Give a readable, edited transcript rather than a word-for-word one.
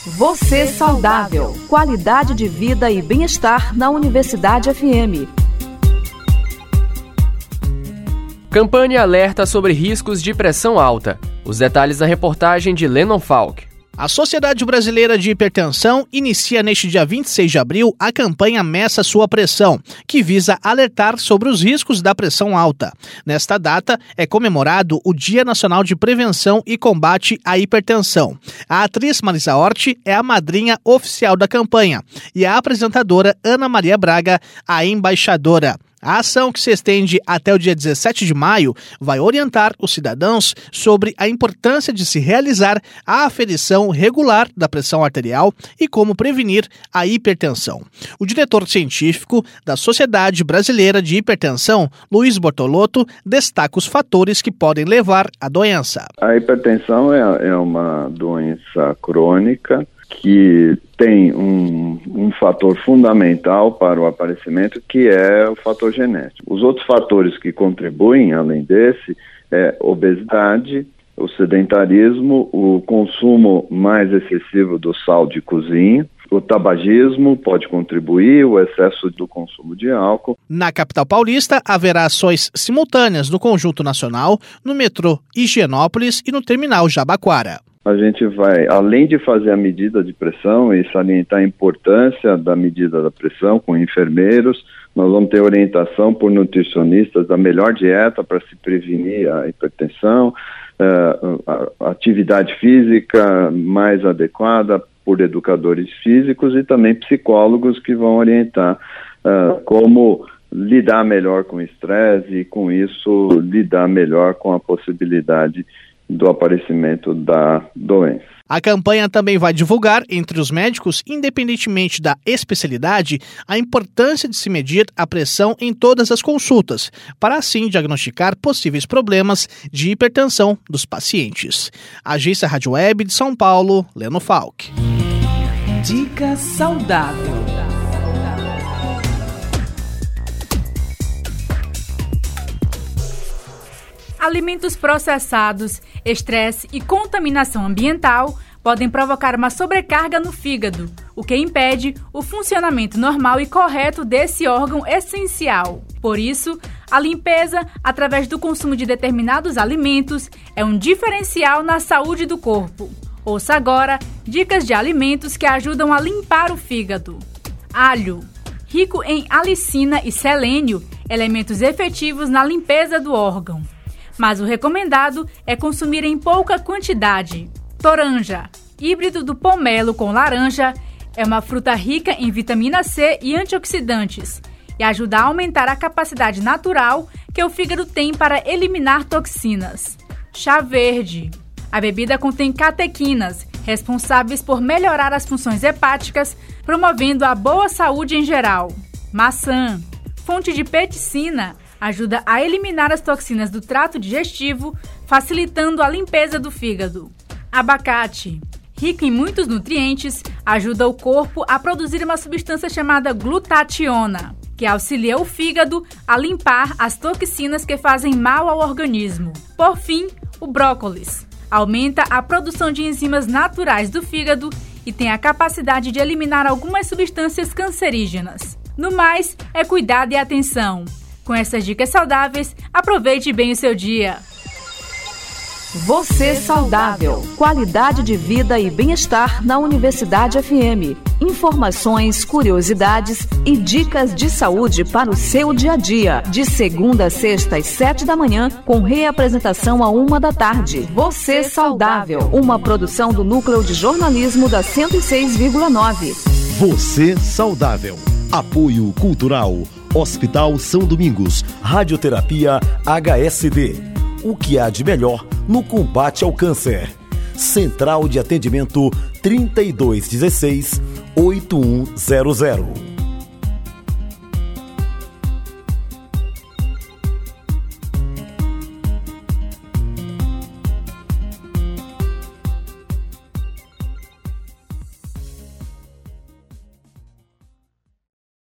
Você Saudável. Qualidade de vida e bem-estar na Universidade FM. Campanha alerta sobre riscos de pressão alta. Os detalhes da reportagem de Lennon Falk. A Sociedade Brasileira de Hipertensão inicia neste dia 26 de abril a campanha Meça Sua Pressão, que visa alertar sobre os riscos da pressão alta. Nesta data é comemorado o Dia Nacional de Prevenção e Combate à Hipertensão. A atriz Marisa Hort é a madrinha oficial da campanha e a apresentadora Ana Maria Braga, a embaixadora. A ação, que se estende até o dia 17 de maio, vai orientar os cidadãos sobre a importância de se realizar a aferição regular da pressão arterial e como prevenir a hipertensão. O diretor científico da Sociedade Brasileira de Hipertensão, Luiz Bortolotto, destaca os fatores que podem levar à doença. A hipertensão é uma doença crônica que tem um fator fundamental para o aparecimento, que é o fator genético. Os outros fatores que contribuem, além desse, é obesidade, o sedentarismo, o consumo mais excessivo do sal de cozinha, o tabagismo pode contribuir, o excesso do consumo de álcool. Na capital paulista, haverá ações simultâneas no Conjunto Nacional, no metrô Higienópolis e no terminal Jabaquara. A gente vai, além de fazer a medida de pressão e salientar a importância da medida da pressão com enfermeiros, nós vamos ter orientação por nutricionistas da melhor dieta para se prevenir a hipertensão, a atividade física mais adequada por educadores físicos e também psicólogos que vão orientar como lidar melhor com o estresse e, com isso, lidar melhor com a possibilidade do aparecimento da doença. A campanha também vai divulgar entre os médicos, independentemente da especialidade, a importância de se medir a pressão em todas as consultas, para assim diagnosticar possíveis problemas de hipertensão dos pacientes. Agência Rádio Web de São Paulo, Leno Falk. Dica saudável. Alimentos processados, estresse e contaminação ambiental podem provocar uma sobrecarga no fígado, o que impede o funcionamento normal e correto desse órgão essencial. Por isso, a limpeza, através do consumo de determinados alimentos, é um diferencial na saúde do corpo. Ouça agora dicas de alimentos que ajudam a limpar o fígado. Alho. Rico em alicina e selênio, elementos efetivos na limpeza do órgão. Mas o recomendado é consumir em pouca quantidade. Toranja, híbrido do pomelo com laranja, é uma fruta rica em vitamina C e antioxidantes e ajuda a aumentar a capacidade natural que o fígado tem para eliminar toxinas. Chá verde, a bebida contém catequinas, responsáveis por melhorar as funções hepáticas, promovendo a boa saúde em geral. Maçã, fonte de peticina, ajuda a eliminar as toxinas do trato digestivo, facilitando a limpeza do fígado. Abacate, rico em muitos nutrientes, ajuda o corpo a produzir uma substância chamada glutationa, que auxilia o fígado a limpar as toxinas que fazem mal ao organismo. Por fim, o brócolis aumenta a produção de enzimas naturais do fígado e tem a capacidade de eliminar algumas substâncias cancerígenas. No mais, é cuidado e atenção. Com essas dicas saudáveis, aproveite bem o seu dia. Você Saudável. Qualidade de vida e bem-estar na Universidade FM. Informações, curiosidades e dicas de saúde para o seu dia a dia. De segunda a sexta às 7 da manhã, com reapresentação à 1 da tarde. Você Saudável. Uma produção do Núcleo de Jornalismo da 106,9. Você Saudável. Apoio Cultural. Hospital São Domingos, Radioterapia HSD. O que há de melhor no combate ao câncer. Central de Atendimento 3216-8100.